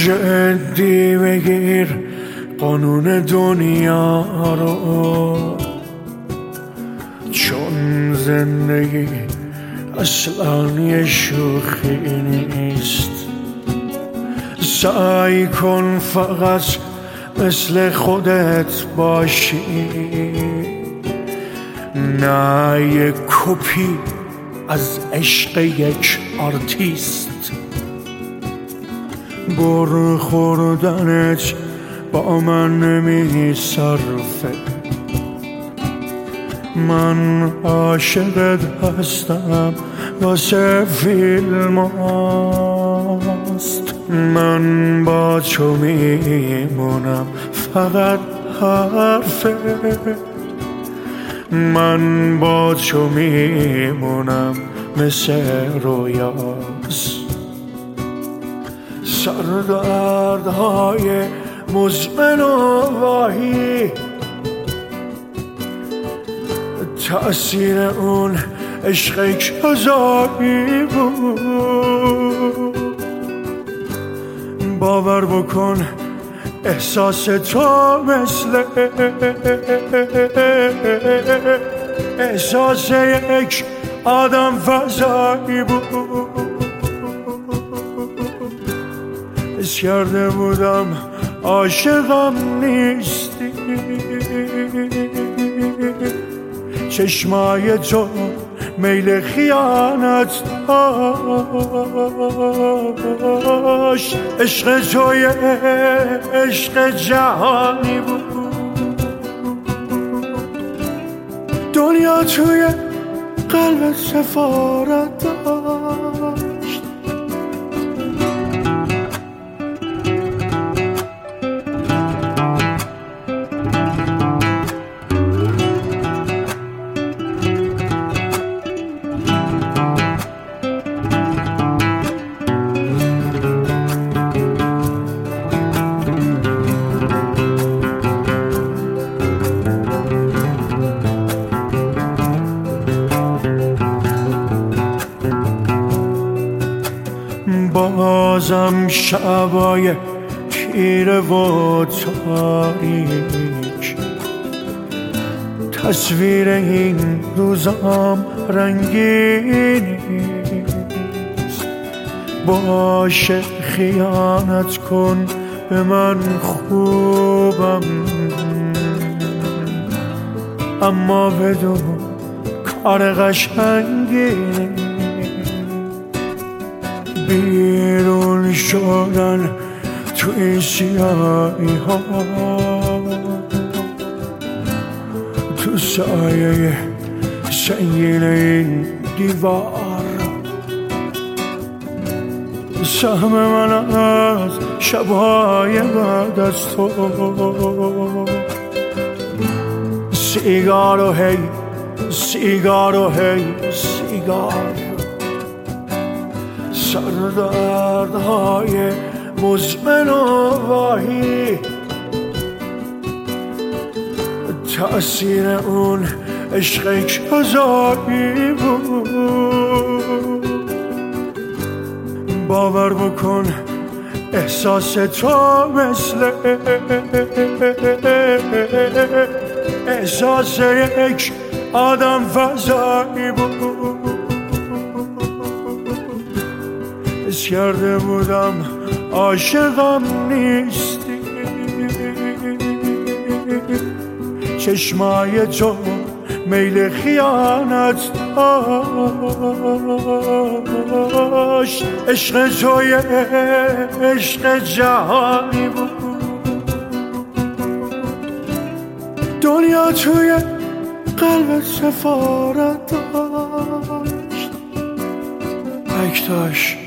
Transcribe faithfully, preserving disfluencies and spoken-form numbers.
جدی بگیر قانون دنیا رو، چون زندگی اصلا یه شوخی نیست. سعی کن فقط مثل خودت باشی، نه یک کپی از عشق یک آرتیست. بر خوردنت با من نمی صرفه، من عاشقت هستم واسه فیلم هاست. من با تو میمونم فقط حرفه، من با تو میمونم مثل رویاست. سردردهای مزمن و واهی، تأثیر اون عشق کذایی بود. باور بکن احساس تو مثل احساس یک آدم فضایی بود. حس کرده بودم عاشقم نیستی، چشمای تو میل خیانت داشت. عشق توی عشق جهانی بود، دنیا توی قلب سفارت داشت. بازم شبای تیره و تاریک، تصویر این روزام رنگین نیست. باشه خیانت کن به من خوبم، اما بدون کار قشنگی بیرون شدن تو این سیاهی ها، تو سایه سنگین این دیوار. سهم من از شبهای بعد از تو، سیگار و هی سیگار و هی سیگار. سردردهای مزمن و واهی، تأثیر اون عشق کذایی بود. باور بکن احساس تو مثل احساس یک آدم فضایی بود. حس کرده بودم عاشقم نیستی، چشمای تو میل خیانت داشت. عشق توی عشق جهانی بود، دنیا توی قلب سفارت داشت. اکتاش